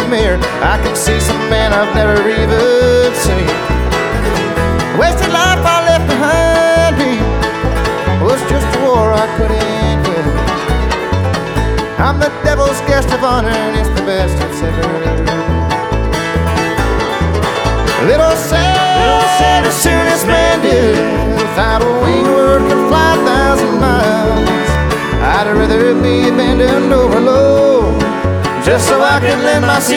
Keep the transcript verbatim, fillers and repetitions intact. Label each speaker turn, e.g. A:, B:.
A: mirror, I can see some man I've never even seen. The wasted life I left behind me was just a war I couldn't win. I'm the devil's guest of honor, and it's the best it's ever been. Little sad, sad as soon as man did, without a wing word could fly a thousand miles. I'd rather be abandoned over low, just so I could lend my C